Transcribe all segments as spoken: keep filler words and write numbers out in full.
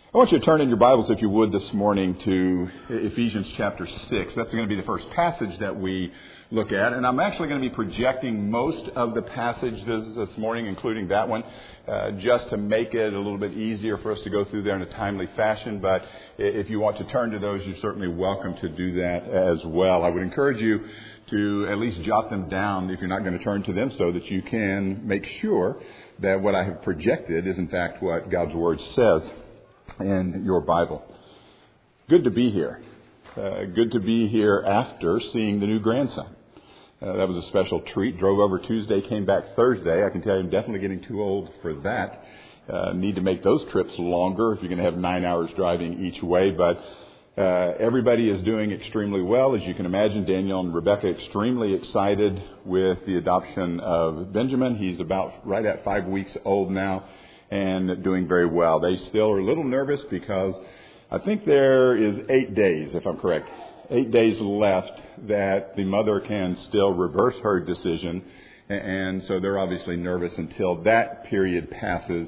I want you to turn in your Bibles, if you would, this morning to Ephesians chapter six. That's going to be the first passage that we look at. And I'm actually going to be projecting most of the passages this morning, including that one, uh, just to make it a little bit easier for us to go through there in a timely fashion. But if you want to turn to those, you're certainly welcome to do that as well. I would encourage you to at least jot them down if you're not going to turn to them, so that you can make sure that what I have projected is in fact what God's Word says in your Bible. Good to be here. Uh, good to be here after seeing the new grandson. Uh, that was a special treat. Drove over Tuesday, came back Thursday. I can tell you I'm definitely getting too old for that. Uh, need to make those trips longer if you're going to have nine hours driving each way. But uh, everybody is doing extremely well. As you can imagine, Daniel and Rebecca extremely excited with the adoption of Benjamin. He's about right at five weeks old now, and doing very well. They still are a little nervous because I think there is eight days, if I'm correct, eight days left that the mother can still reverse her decision. And so they're obviously nervous until that period passes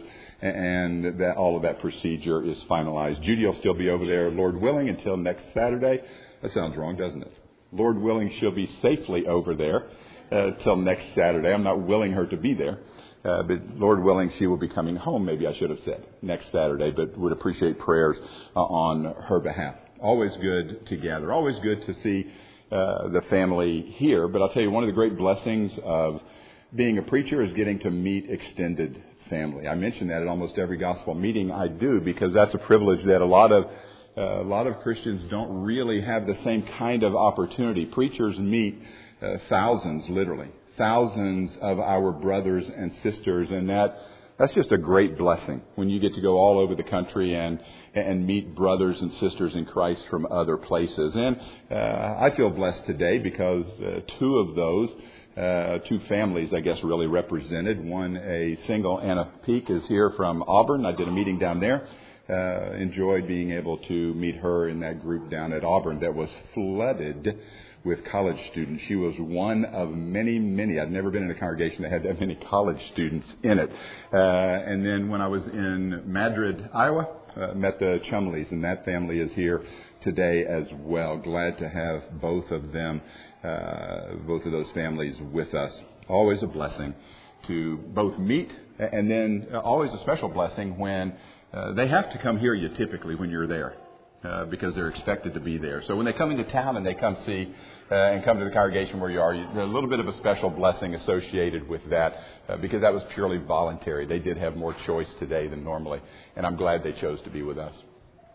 and that all of that procedure is finalized. Judy will still be over there, Lord willing, until next Saturday. That sounds wrong, doesn't it? Lord willing, she'll be safely over there uh, till next Saturday. I'm not willing her to be there. Uh, but Lord willing, she will be coming home, maybe I should have said, next Saturday, but would appreciate prayers uh, on her behalf. Always good to gather. Always good to see uh, the family here. But I'll tell you, one of the great blessings of being a preacher is getting to meet extended family. I mention that at almost every gospel meeting I do, because that's a privilege that a lot of uh, a lot of Christians don't really have the same kind of opportunity. Preachers meet uh, thousands, literally. Thousands of our brothers and sisters, and that that's just a great blessing when you get to go all over the country and and meet brothers and sisters in Christ from other places. And uh, I feel blessed today because uh, two of those, uh, two families, I guess, really represented. One, a single Anna Peak, is here from Auburn. I did a meeting down there. Uh, enjoyed being able to meet her in that group down at Auburn that was flooded with college students. She was one of many, many. I'd never been in a congregation that had that many college students in it. Uh, and then when I was in Madrid, Iowa, uh, met the Chumleys, and that family is here today as well. Glad to have both of them, uh, both of those families with us. Always a blessing to both meet, and then always a special blessing when uh, they have to come hear you typically when you're there. Uh, because they're expected to be there. So when they come into town and they come see uh, and come to the congregation where you are, you, there's a little bit of a special blessing associated with that uh, because that was purely voluntary. They did have more choice today than normally, and I'm glad they chose to be with us.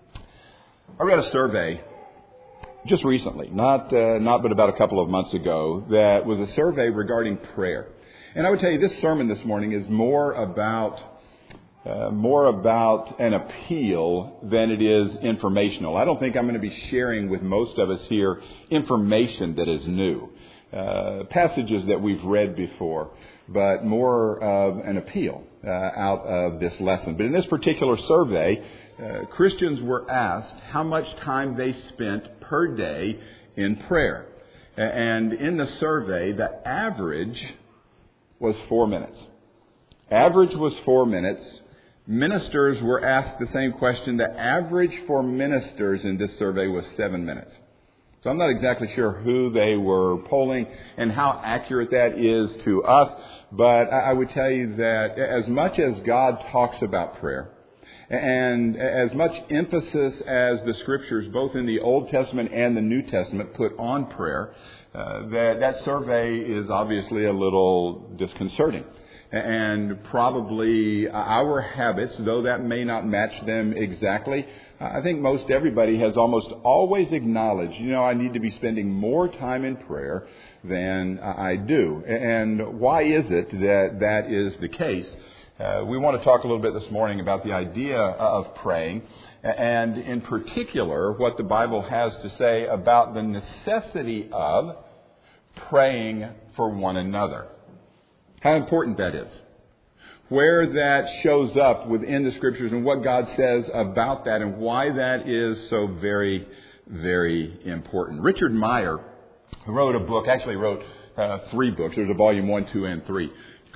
I read a survey just recently, not uh, not but about a couple of months ago, that was a survey regarding prayer. And I would tell you this sermon this morning is more about Uh, more about an appeal than it is informational. I don't think I'm going to be sharing with most of us here information that is new, uh, passages that we've read before, but more of an appeal uh, out of this lesson. But in this particular survey, uh, Christians were asked how much time they spent per day in prayer. And in the survey, the average was four minutes. Average was four minutes. Ministers were asked the same question. The average for ministers in this survey was seven minutes. So I'm not exactly sure who they were polling and how accurate that is to us. But I would tell you that as much as God talks about prayer, and as much emphasis as the Scriptures, both in the Old Testament and the New Testament, put on prayer, uh, that that survey is obviously a little disconcerting. And probably our habits, though that may not match them exactly, I think most everybody has almost always acknowledged, you know, I need to be spending more time in prayer than I do. And why is it that that is the case? Uh, we want to talk a little bit this morning about the idea of praying, and in particular what the Bible has to say about the necessity of praying for one another. How important that is. Where that shows up within the Scriptures and what God says about that and why that is so very, very important. Richard Meyer wrote a book, actually wrote uh, three books. There's a volume one, two, and three,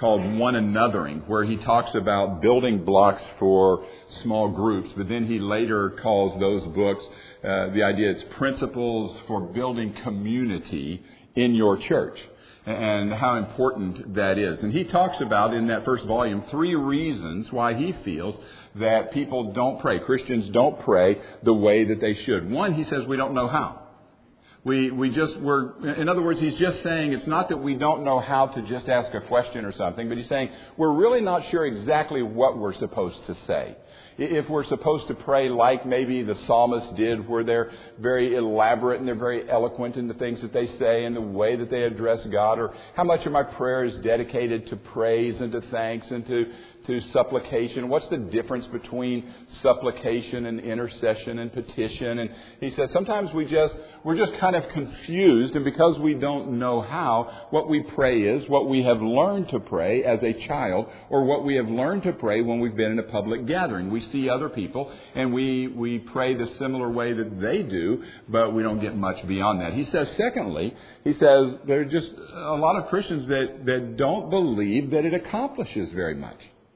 called One Anothering, where he talks about building blocks for small groups, but then he later calls those books, uh, the idea it's principles for building community in your church, and how important that is. And he talks about in that first volume three reasons why he feels that people don't pray, Christians don't pray the way that they should. One, he says we don't know how. We we just we're in other words, he's just saying it's not that we don't know how to just ask a question or something, but he's saying we're really not sure exactly what we're supposed to say. If we're supposed to pray like maybe the psalmist did, where they're very elaborate and they're very eloquent in the things that they say and the way that they address God, or how much of my prayer is dedicated to praise and to thanks and to to supplication. What's the difference between supplication and intercession and petition? And he says sometimes we just, we're just kind of confused, and because we don't know how, what we pray is what we have learned to pray as a child, or what we have learned to pray when we've been in a public gathering. We see other people and we, we pray the similar way that they do, but we don't get much beyond that. He says, secondly, he says there are just a lot of Christians that, that don't believe that it accomplishes very much.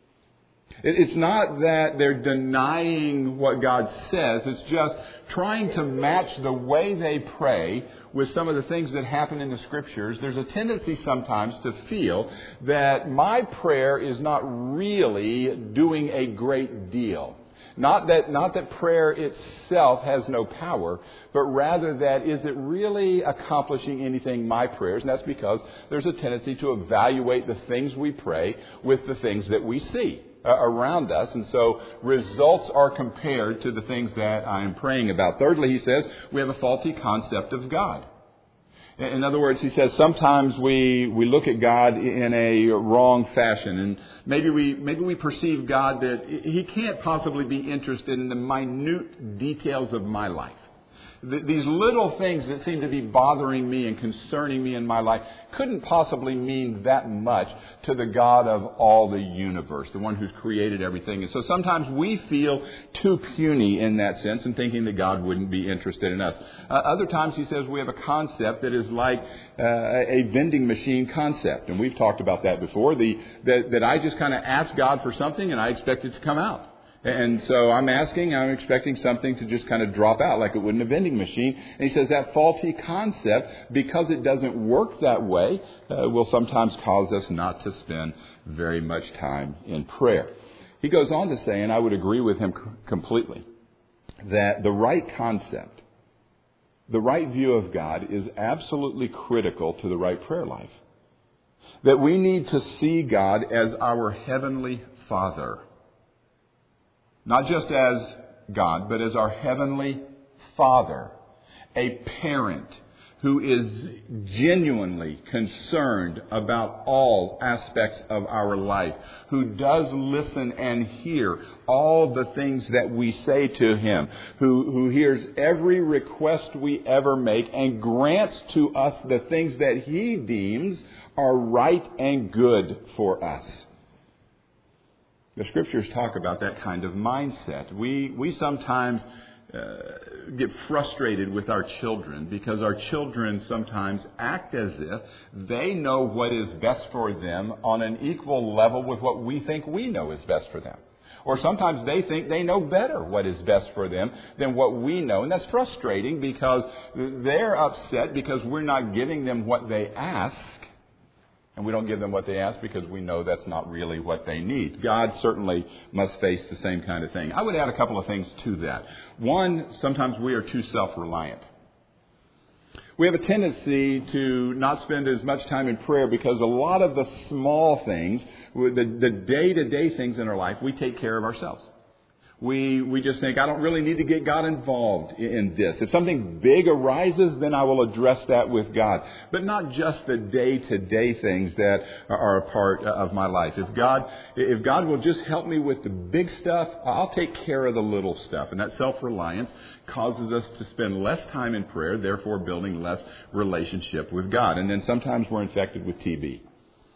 It's not that they're denying what God says. It's just trying to match the way they pray with some of the things that happen in the Scriptures. There's a tendency sometimes to feel that my prayer is not really doing a great deal. Not that, not that prayer itself has no power, but rather that is it really accomplishing anything, my prayers? And that's because there's a tendency to evaluate the things we pray with the things that we see around us, and so results are compared to the things that I am praying about. Thirdly, he says, we have a faulty concept of God. In other words, he says sometimes we, we look at God in a wrong fashion, and maybe we maybe we perceive God that He can't possibly be interested in the minute details of my life. These little things that seem to be bothering me and concerning me in my life couldn't possibly mean that much to the God of all the universe, the one who's created everything. And so sometimes we feel too puny in that sense and thinking that God wouldn't be interested in us. Uh, other times he says we have a concept that is like uh, a vending machine concept. And we've talked about that before, the, that, that I just kind of ask God for something and I expect it to come out. And so I'm asking, I'm expecting something to just kind of drop out like it would in a vending machine. And he says that faulty concept, because it doesn't work that way, uh, will sometimes cause us not to spend very much time in prayer. He goes on to say, and I would agree with him c- completely, that the right concept, the right view of God is absolutely critical to the right prayer life. That we need to see God as our Heavenly Father. Not just as God, but as our Heavenly Father, a parent who is genuinely concerned about all aspects of our life, who does listen and hear all the things that we say to Him, who, who hears every request we ever make and grants to us the things that He deems are right and good for us. The Scriptures talk about that kind of mindset. We we sometimes uh, get frustrated with our children because our children sometimes act as if they know what is best for them on an equal level with what we think we know is best for them. Or sometimes they think they know better what is best for them than what we know. And that's frustrating because they're upset because we're not giving them what they ask. And we don't give them what they ask because we know that's not really what they need. God certainly must face the same kind of thing. I would add a couple of things to that. One, sometimes we are too self-reliant. We have a tendency to not spend as much time in prayer because a lot of the small things, the, the day-to-day things in our life, we take care of ourselves. We we just think, I don't really need to get God involved in this. If something big arises, then I will address that with God. But not just the day-to-day things that are a part of my life. If God if God will just help me with the big stuff, I'll take care of the little stuff. And that self-reliance causes us to spend less time in prayer, therefore building less relationship with God. And then sometimes we're infected with T B.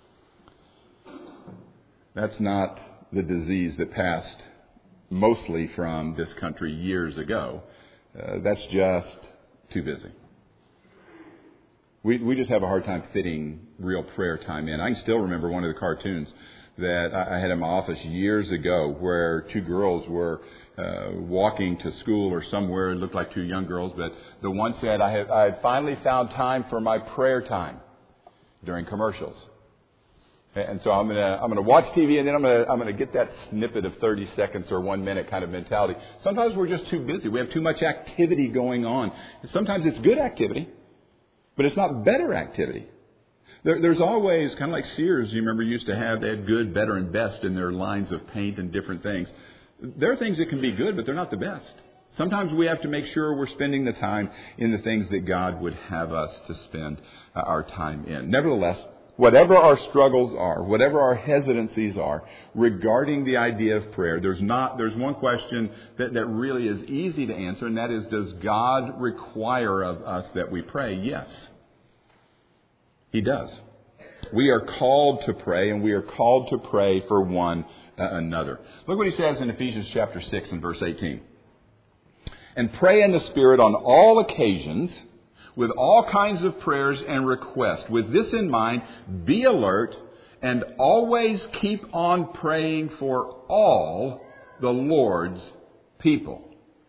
That's not the disease that passed mostly from this country years ago. Uh, that's just too busy. We we just have a hard time fitting real prayer time in. I can still remember one of the cartoons that I had in my office years ago where two girls were uh, walking to school or somewhere. It looked like two young girls, but the one said, I have I have finally found time for my prayer time during commercials. And so I'm gonna I'm gonna watch T V, and then I'm gonna I'm gonna get that snippet of thirty seconds or one minute kind of mentality. Sometimes we're just too busy. We have too much activity going on. Sometimes it's good activity, but it's not better activity. There, there's always, kind of like Sears, you remember, used to have, they had good, better, and best in their lines of paint and different things. There are things that can be good, but they're not the best. Sometimes we have to make sure we're spending the time in the things that God would have us to spend uh, our time in. Nevertheless, whatever our struggles are, whatever our hesitancies are regarding the idea of prayer, there's not, there's one question that, that really is easy to answer, and that is, does God require of us that we pray? Yes. He does. We are called to pray, and we are called to pray for one uh, another. Look what he says in Ephesians chapter six and verse eighteen. And pray in the Spirit on all occasions, with all kinds of prayers and requests. With this in mind, be alert and always keep on praying for all the Lord's people.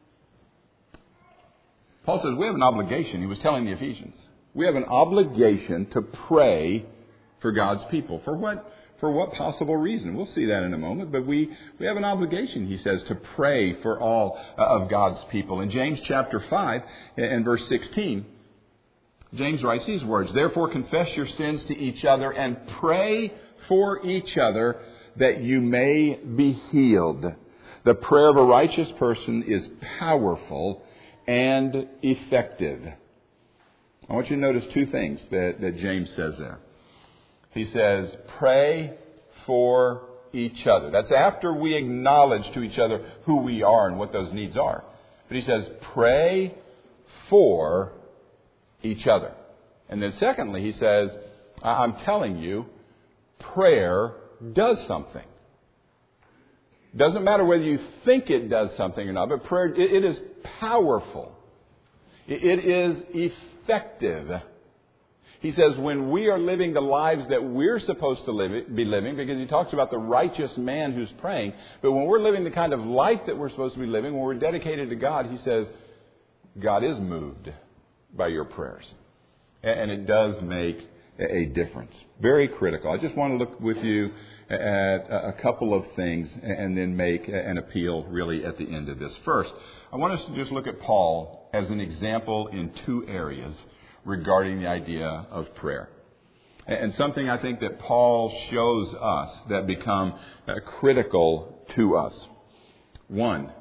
Paul says we have an obligation. He was telling the Ephesians. We have an obligation to pray for God's people. For what, for what possible reason? We'll see that in a moment. But we, we have an obligation, he says, to pray for all of God's people. In James chapter five and verse sixteen, James writes these words, therefore confess your sins to each other and pray for each other that you may be healed. The prayer of a righteous person is powerful and effective. I want you to notice two things that, that James says there. He says, pray for each other. That's after we acknowledge to each other who we are and what those needs are. But he says, pray for each other. And then secondly, he says, I'm telling you, prayer does something. Doesn't matter whether you think it does something or not, but prayer, it, it is powerful. It, it is effective. He says when we are living the lives that we're supposed to live, be living, because he talks about the righteous man who's praying, but when we're living the kind of life that we're supposed to be living, when we're dedicated to God, he says, God is moved by your prayers. And it does make a difference. Very critical. I just want to look with you at a couple of things and then make an appeal really at the end of this. First, I want us to just look at Paul as an example in two areas regarding the idea of prayer. And something I think that Paul shows us that become critical to us. One,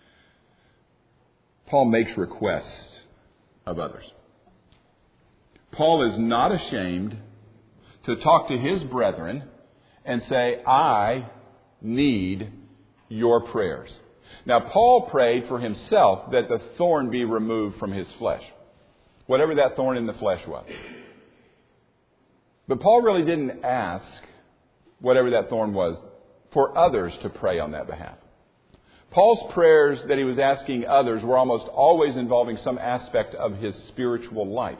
Paul makes requests of others. Paul is not ashamed to talk to his brethren and say, I need your prayers. Now, Paul prayed for himself that the thorn be removed from his flesh, whatever that thorn in the flesh was. But Paul really didn't ask, whatever that thorn was, for others to pray on that behalf. Paul's prayers that he was asking others were almost always involving some aspect of his spiritual life.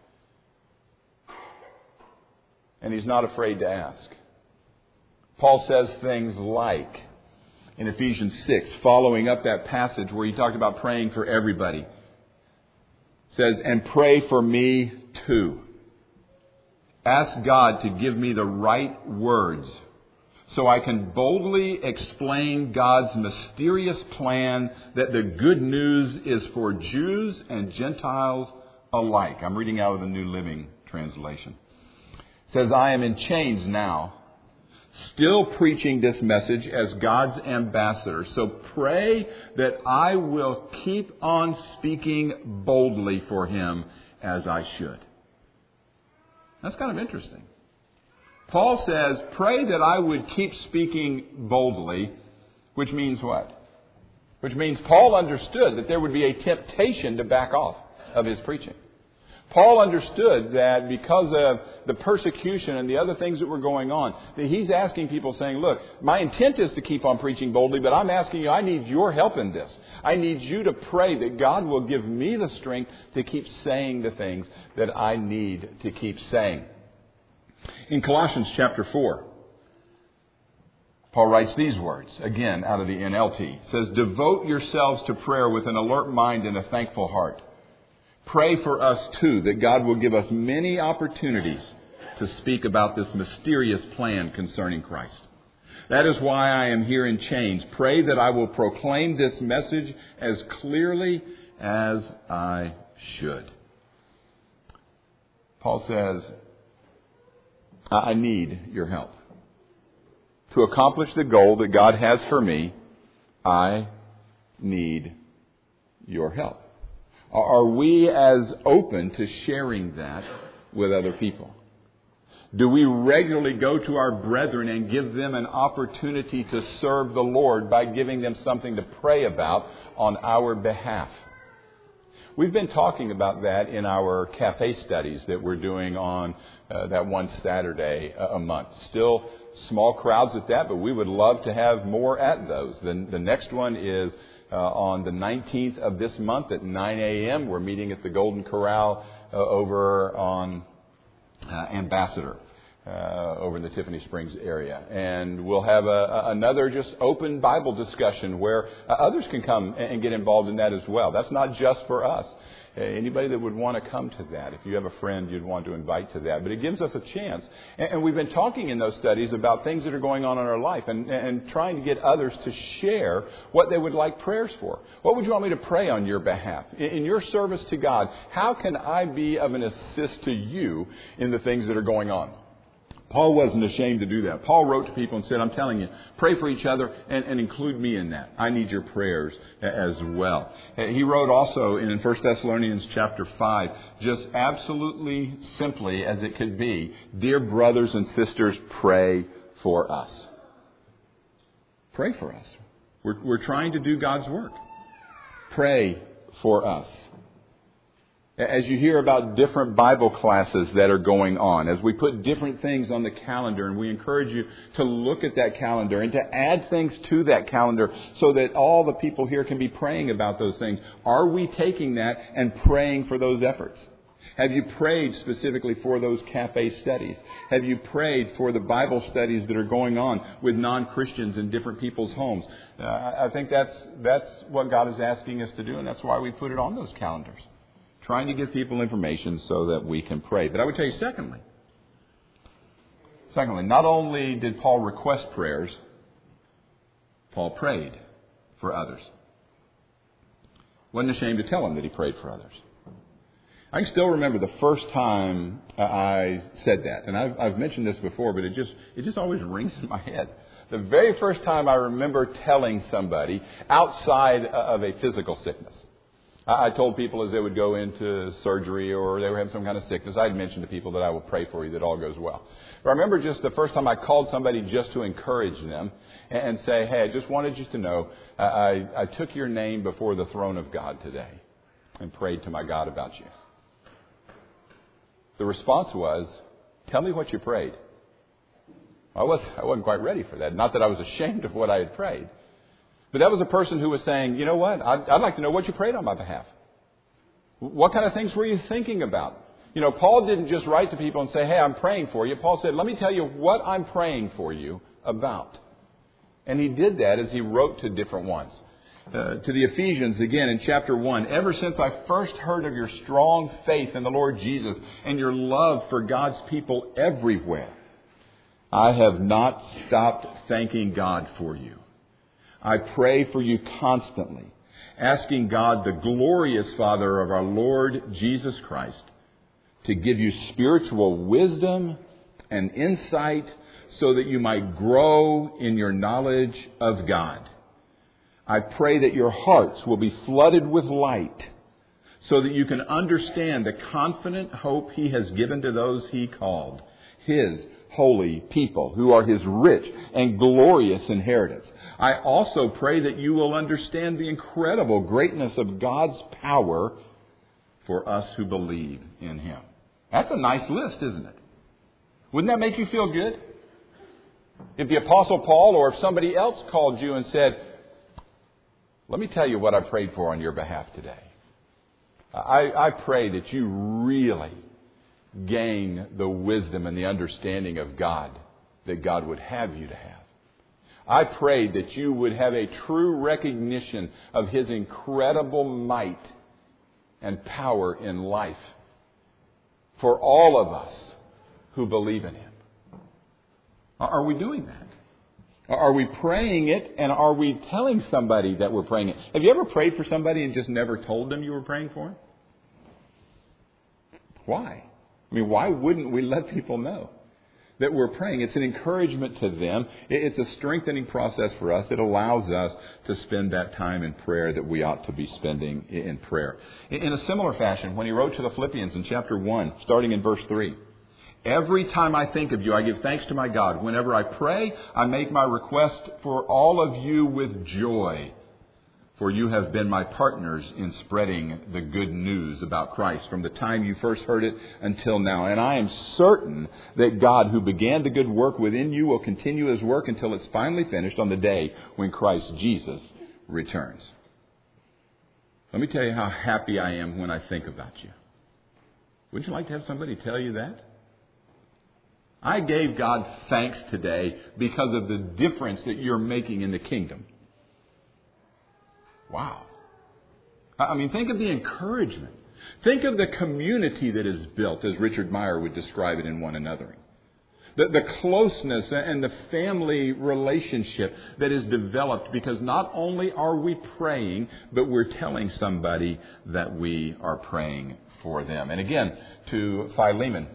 And he's not afraid to ask. Paul says things like, in Ephesians six, following up that passage where he talked about praying for everybody, says, and pray for me too. Ask God to give me the right words so I can boldly explain God's mysterious plan that the good news is for Jews and Gentiles alike. I'm reading out of the New Living Translation. It says, I am in chains now, still preaching this message as God's ambassador. So pray that I will keep on speaking boldly for him as I should. That's kind of interesting. Paul says, pray that I would keep speaking boldly, which means what? Which means Paul understood that there would be a temptation to back off of his preaching. Paul understood that because of the persecution and the other things that were going on, that he's asking people saying, look, my intent is to keep on preaching boldly, but I'm asking you, I need your help in this. I need you to pray that God will give me the strength to keep saying the things that I need to keep saying. In Colossians chapter four, Paul writes these words, again out of the N L T. It says, devote yourselves to prayer with an alert mind and a thankful heart. Pray for us, too, that God will give us many opportunities to speak about this mysterious plan concerning Christ. That is why I am here in chains. Pray that I will proclaim this message as clearly as I should. Paul says, I need your help. To accomplish the goal that God has for me, I need your help. Are we as open to sharing that with other people? Do we regularly go to our brethren and give them an opportunity to serve the Lord by giving them something to pray about on our behalf? We've been talking about that in our cafe studies that we're doing on uh, that one Saturday a month. Still small crowds at that, but we would love to have more at those. The, the next one is uh, on the nineteenth of this month at nine a.m. We're meeting at the Golden Corral uh, over on uh, Ambassador. Uh, over in the Tiffany Springs area. And we'll have a, a, another just open Bible discussion where uh, others can come and, and get involved in that as well. That's not just for us. Uh, anybody that would want to come to that, if you have a friend you'd want to invite to that. But it gives us a chance. And, and we've been talking in those studies about things that are going on in our life and, and trying to get others to share what they would like prayers for. What would you want me to pray on your behalf? In, in your service to God, how can I be of an assist to you in the things that are going on? Paul wasn't ashamed to do that. Paul wrote to people and said, I'm telling you, pray for each other and, and include me in that. I need your prayers as well. He wrote also in First Thessalonians chapter five, just absolutely simply as it could be, dear brothers and sisters, pray for us. Pray for us. We're, we're trying to do God's work. Pray for us. As you hear about different Bible classes that are going on, as we put different things on the calendar, and we encourage you to look at that calendar and to add things to that calendar so that all the people here can be praying about those things. Are we taking that and praying for those efforts? Have you prayed specifically for those cafe studies? Have you prayed for the Bible studies that are going on with non-Christians in different people's homes? Uh, I think that's that's what God is asking us to do, and that's why we put it on those calendars. Trying to give people information so that we can pray. But I would tell you, secondly, secondly, not only did Paul request prayers, Paul prayed for others. Wasn't ashamed to tell them that he prayed for others. I can still remember the first time I said that, and I've, I've mentioned this before, but it just it just always rings in my head. The very first time I remember telling somebody outside of a physical sickness. I told people as they would go into surgery or they were having some kind of sickness, I'd mention to people that I will pray for you that all goes well. But I remember just the first time I called somebody just to encourage them and say, hey, I just wanted you to know I, I took your name before the throne of God today and prayed to my God about you. The response was, tell me what you prayed. I, was, I wasn't quite ready for that. Not that I was ashamed of what I had prayed. But that was a person who was saying, you know what, I'd, I'd like to know what you prayed on my behalf. What kind of things were you thinking about? You know, Paul didn't just write to people and say, hey, I'm praying for you. Paul said, let me tell you what I'm praying for you about. And he did that as he wrote to different ones. Uh, to the Ephesians, again, in chapter one, ever since I first heard of your strong faith in the Lord Jesus and your love for God's people everywhere, I have not stopped thanking God for you. I pray for you constantly, asking God, the glorious Father of our Lord Jesus Christ, to give you spiritual wisdom and insight so that you might grow in your knowledge of God. I pray that your hearts will be flooded with light so that you can understand the confident hope He has given to those He called, His holy people who are His rich and glorious inheritance. I also pray that you will understand the incredible greatness of God's power for us who believe in Him. That's a nice list, isn't it? Wouldn't that make you feel good? If the Apostle Paul or if somebody else called you and said, let me tell you what I prayed for on your behalf today. I, I pray that you really gain the wisdom and the understanding of God that God would have you to have. I pray that you would have a true recognition of His incredible might and power in life for all of us who believe in Him. Are we doing that? Are we praying it, and are we telling somebody that we're praying it? Have you ever prayed for somebody and just never told them you were praying for them? Why? I mean, why wouldn't we let people know that we're praying? It's an encouragement to them. It's a strengthening process for us. It allows us to spend that time in prayer that we ought to be spending in prayer. In a similar fashion, when he wrote to the Philippians in chapter one, starting in verse three, every time I think of you, I give thanks to my God. Whenever I pray, I make my request for all of you with joy. For you have been my partners in spreading the good news about Christ from the time you first heard it until now. And I am certain that God, who began the good work within you, will continue His work until it's finally finished on the day when Christ Jesus returns. Let me tell you how happy I am when I think about you. Wouldn't you like to have somebody tell you that? I gave God thanks today because of the difference that you're making in the kingdom. Wow. I mean, think of the encouragement. Think of the community that is built, as Richard Meyer would describe it in One Anothering. The, the closeness and the family relationship that is developed because not only are we praying, but we're telling somebody that we are praying for them. And again, to Philemon,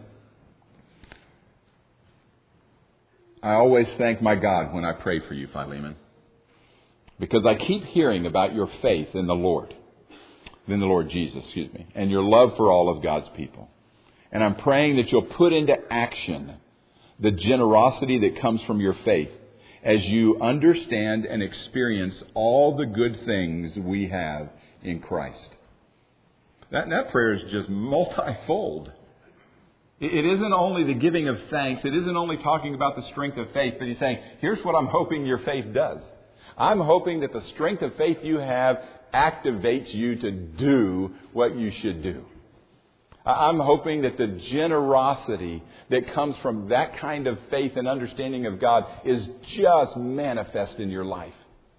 I always thank my God when I pray for you, Philemon, because I keep hearing about your faith in the Lord, in the Lord Jesus, excuse me, and your love for all of God's people. And I'm praying that you'll put into action the generosity that comes from your faith as you understand and experience all the good things we have in Christ. That, that prayer is just multifold. It isn't only the giving of thanks. It isn't only talking about the strength of faith, but he's saying, here's what I'm hoping your faith does. I'm hoping that the strength of faith you have activates you to do what you should do. I'm hoping that the generosity that comes from that kind of faith and understanding of God is just manifest in your life.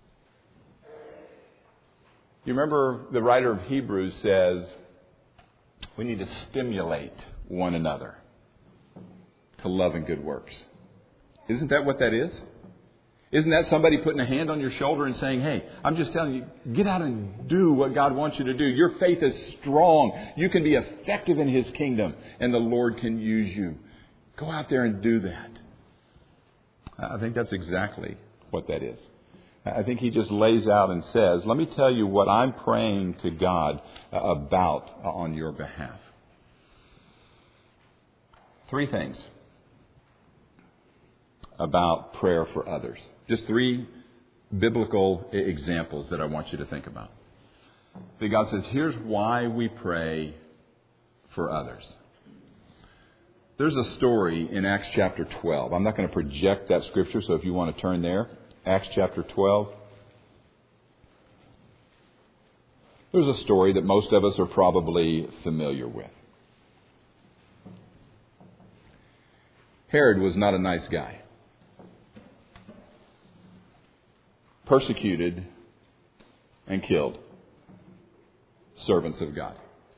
You remember the writer of Hebrews says, we need to stimulate one another to love and good works. Isn't that what that is? Isn't that somebody putting a hand on your shoulder and saying, hey, I'm just telling you, get out and do what God wants you to do. Your faith is strong. You can be effective in His kingdom, and the Lord can use you. Go out there and do that. I think that's exactly what that is. I think he just lays out and says, let me tell you what I'm praying to God about on your behalf. Three things about prayer for others. Just three biblical examples that I want you to think about. That God says, here's why we pray for others. There's a story in Acts chapter twelve. I'm not going to project that scripture, so if you want to turn there, Acts chapter twelve. There's a story that most of us are probably familiar with. Herod was not a nice guy. Persecuted and killed servants of God.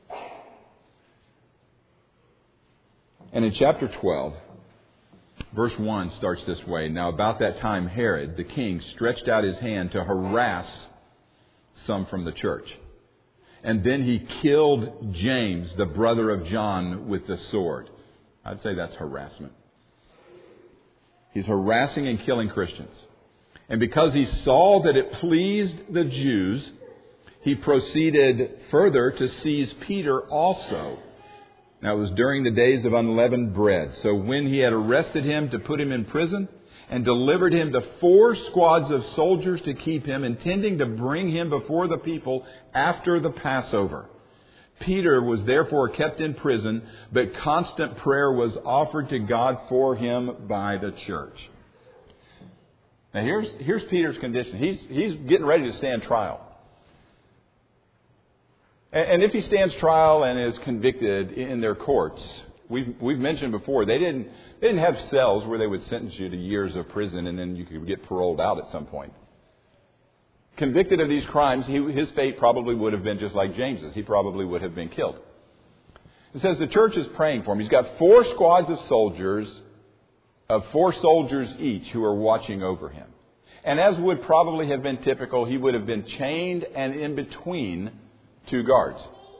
And in chapter twelve, verse one starts this way. Now about that time Herod, the king, stretched out his hand to harass some from the church. And then he killed James, the brother of John, with the sword. I'd say that's harassment. He's harassing and killing Christians. And because he saw that it pleased the Jews, he proceeded further to seize Peter also. Now it was during the days of unleavened bread. So when he had arrested him to put him in prison and delivered him to four squads of soldiers to keep him, intending to bring him before the people after the Passover, Peter was therefore kept in prison, but constant prayer was offered to God for him by the church. Now here's, here's Peter's condition. He's, he's getting ready to stand trial. And, and if he stands trial and is convicted in their courts, we've, we've mentioned before, they didn't, they didn't have cells where they would sentence you to years of prison and then you could get paroled out at some point. Convicted of these crimes, he, his fate probably would have been just like James's. He probably would have been killed. It says the church is praying for him. He's got four squads of soldiers, of four soldiers each, who are watching over him. And as would probably have been typical, he would have been chained and in between two guards.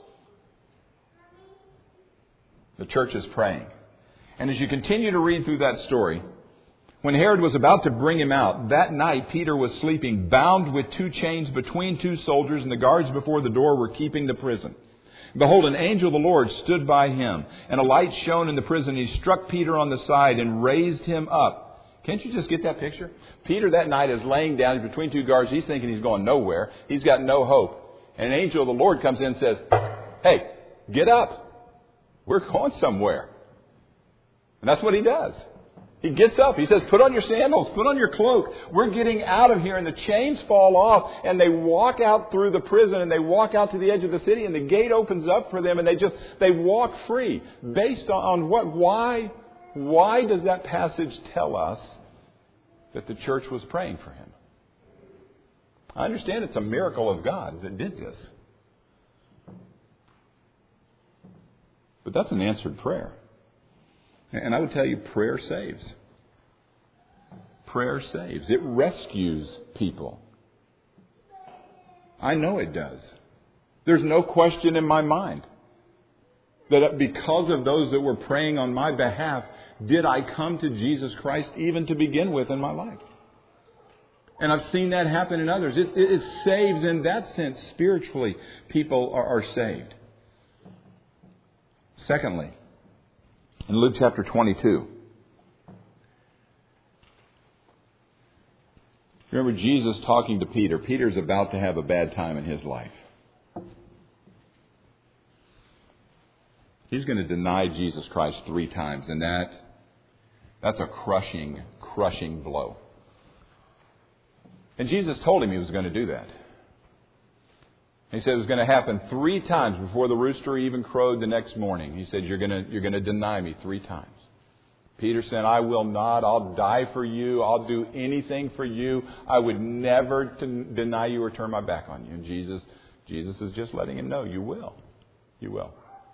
The church is praying. And as you continue to read through that story, when Herod was about to bring him out, that night Peter was sleeping, bound with two chains between two soldiers, and the guards before the door were keeping the prison. Behold, an angel of the Lord stood by him, and a light shone in the prison. He struck Peter on the side and raised him up. Can't you just get that picture? Peter that night is laying down between two guards. He's thinking he's going nowhere. He's got no hope. And an angel of the Lord comes in and says, "Hey, get up. We're going somewhere." And that's what he does. He gets up. He says, "Put on your sandals. Put on your cloak. We're getting out of here." And the chains fall off. And they walk out through the prison. And they walk out to the edge of the city. And the gate opens up for them. And they just, they walk free. Based on what? Why? Why does that passage tell us that the church was praying for him? I understand it's a miracle of God that did this. But that's an answered prayer. And I would tell you, prayer saves. Prayer saves. It rescues people. I know it does. There's no question in my mind that because of those that were praying on my behalf, did I come to Jesus Christ even to begin with in my life. And I've seen that happen in others. It, it, it saves in that sense. Spiritually, people are, are saved. Secondly, in Luke chapter twenty-two, remember Jesus talking to Peter. Peter's about to have a bad time in his life. He's going to deny Jesus Christ three times, and that that's a crushing, crushing blow. And Jesus told him he was going to do that. He said it was going to happen three times before the rooster even crowed the next morning. He said, you're going to, you're going to deny me three times. Peter said, I will not. I'll die for you. I'll do anything for you. I would never t- deny you or turn my back on you. And Jesus, Jesus is just letting him know, you will. You will.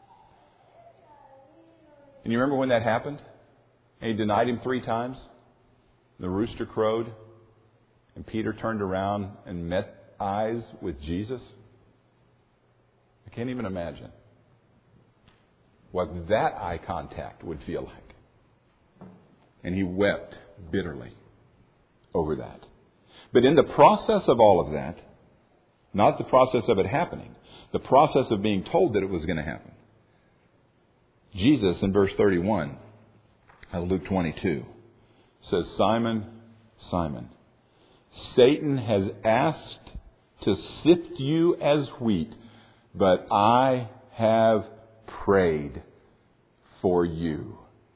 And you remember when that happened? And he denied him three times. The rooster crowed. And Peter turned around and met eyes with Jesus. I can't even imagine what that eye contact would feel like. And he wept bitterly over that. But in the process of all of that, not the process of it happening, the process of being told that it was going to happen, Jesus in verse thirty-one of Luke twenty-two says, Simon, Simon, Satan has asked to sift you as wheat, but I have prayed for you.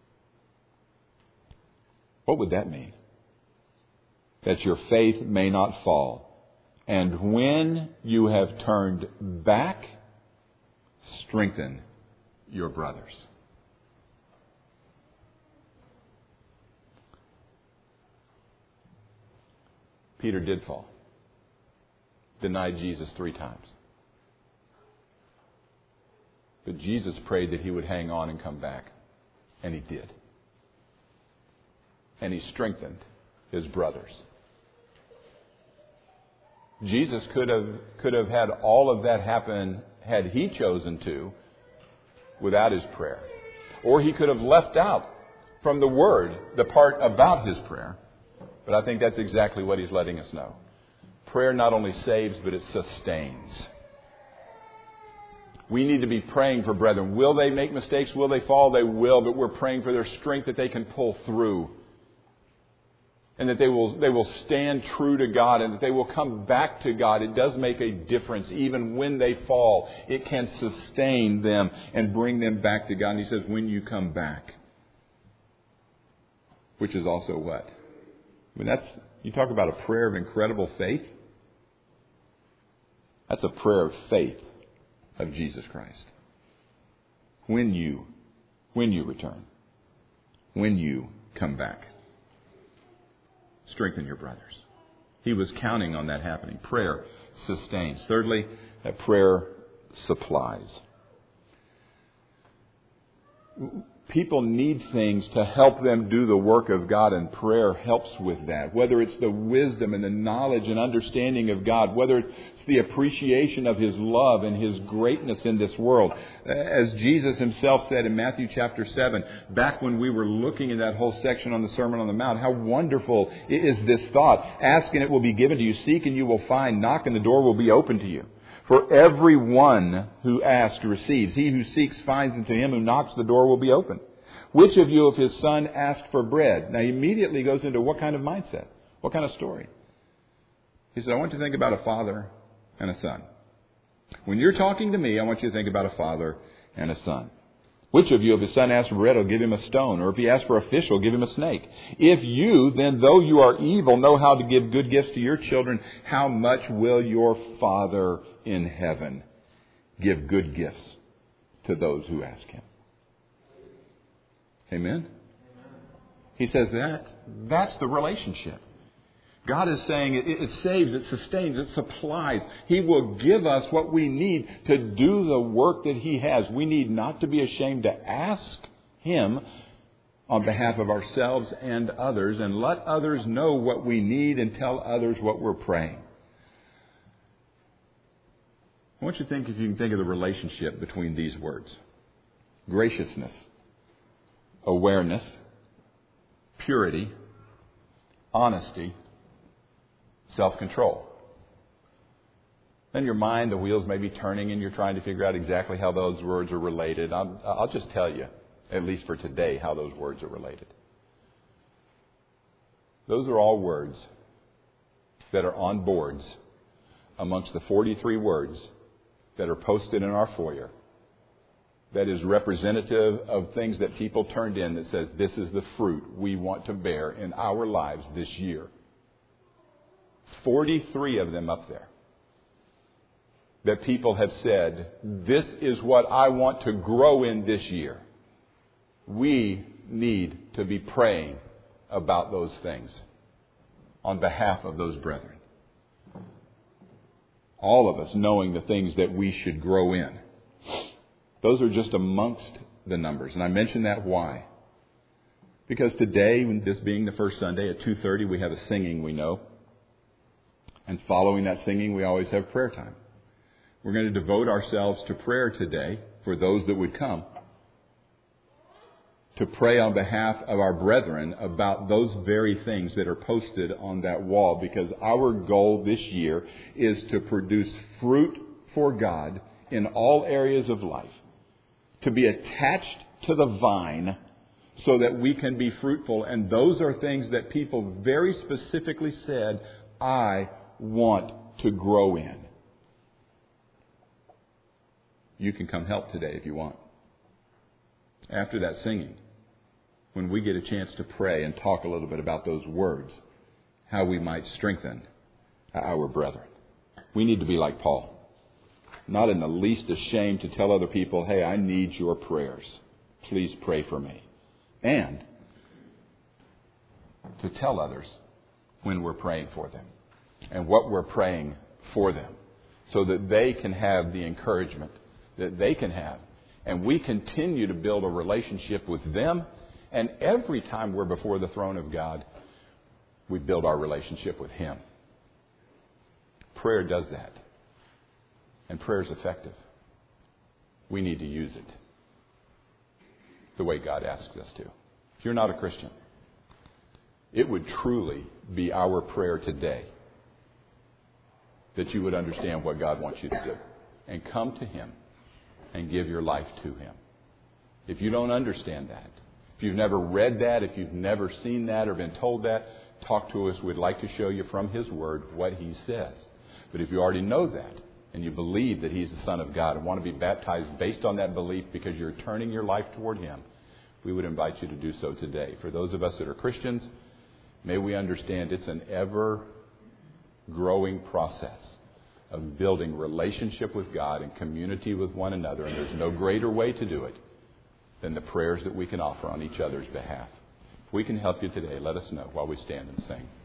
What would that mean? That your faith may not fall. And when you have turned back, strengthen your brothers. Peter did fall. Denied Jesus three times. But Jesus prayed that he would hang on and come back. And he did. And he strengthened his brothers. Jesus could have, could have had all of that happen had he chosen to without his prayer. Or he could have left out from the word the part about his prayer. But I think that's exactly what he's letting us know. Prayer not only saves, but it sustains. We need to be praying for brethren. Will they make mistakes? Will they fall? They will. But we're praying for their strength that they can pull through. and that they will they will stand true to God, and that they will come back to God. It does make a difference. Even when they fall, it can sustain them and bring them back to God. And he says, when you come back, which is also what? I mean, that's, you talk about a prayer of incredible faith. That's a prayer of faith of Jesus Christ. When you, when you return, when you come back. Strengthen your brothers. He was counting on that happening. Prayer sustains. Thirdly, that prayer supplies. People need things to help them do the work of God, and prayer helps with that. Whether it's the wisdom and the knowledge and understanding of God, whether it's the appreciation of His love and His greatness in this world. As Jesus Himself said in Matthew chapter seven, back when we were looking at that whole section on the Sermon on the Mount, how wonderful is this thought. Ask and it will be given to you. Seek and you will find. Knock and the door will be open to you. For everyone who asks receives. He who seeks finds, and to him who knocks the door will be open. Which of you, if his son asked for bread? Now he immediately goes into what kind of mindset? What kind of story? He said, I want you to think about a father and a son. When you're talking to me, I want you to think about a father and a son. Which of you, if his son asks for bread, will give him a stone? Or if he asks for a fish, will give him a snake? If you, then though you are evil, know how to give good gifts to your children, how much will your Father in heaven give good gifts to those who ask Him? Amen? He says that. That's the relationship. God is saying it, it saves, it sustains, it supplies. He will give us what we need to do the work that He has. We need not to be ashamed to ask Him on behalf of ourselves and others, and let others know what we need and tell others what we're praying. I want you to think, if you can think of the relationship between these words. Graciousness, awareness, purity, honesty, self-control. In your mind, the wheels may be turning and you're trying to figure out exactly how those words are related. I'll, I'll just tell you, at least for today, how those words are related. Those are all words that are on boards amongst the forty-three words that are posted in our foyer. That is representative of things that people turned in that says, this is the fruit we want to bear in our lives this year. forty-three of them up there. That people have said, this is what I want to grow in this year. We need to be praying about those things on behalf of those brethren. All of us knowing the things that we should grow in. Those are just amongst the numbers. And I mention that why? Because today, this being the first Sunday at two thirty, we have a singing, we know. And following that singing, we always have prayer time. We're going to devote ourselves to prayer today for those that would come. To pray on behalf of our brethren about those very things that are posted on that wall. Because our goal this year is to produce fruit for God in all areas of life. To be attached to the vine so that we can be fruitful. And those are things that people very specifically said, I want to grow in. You can come help today if you want. After that singing, when we get a chance to pray and talk a little bit about those words, how we might strengthen our brethren. We need to be like Paul. Not in the least ashamed to tell other people, hey, I need your prayers. Please pray for me. And to tell others when we're praying for them and what we're praying for them so that they can have the encouragement that they can have. And we continue to build a relationship with them. And every time we're before the throne of God, we build our relationship with Him. Prayer does that. And prayer is effective. We need to use it the way God asks us to. If you're not a Christian, it would truly be our prayer today that you would understand what God wants you to do and come to Him and give your life to Him. If you don't understand that, if you've never read that, if you've never seen that or been told that, talk to us. We'd like to show you from His Word what He says. But if you already know that and you believe that He's the Son of God and want to be baptized based on that belief because you're turning your life toward Him, we would invite you to do so today. For those of us that are Christians, may we understand it's an ever-growing process of building relationship with God and community with one another. And there's no greater way to do it than the prayers that we can offer on each other's behalf. If we can help you today, let us know while we stand and sing.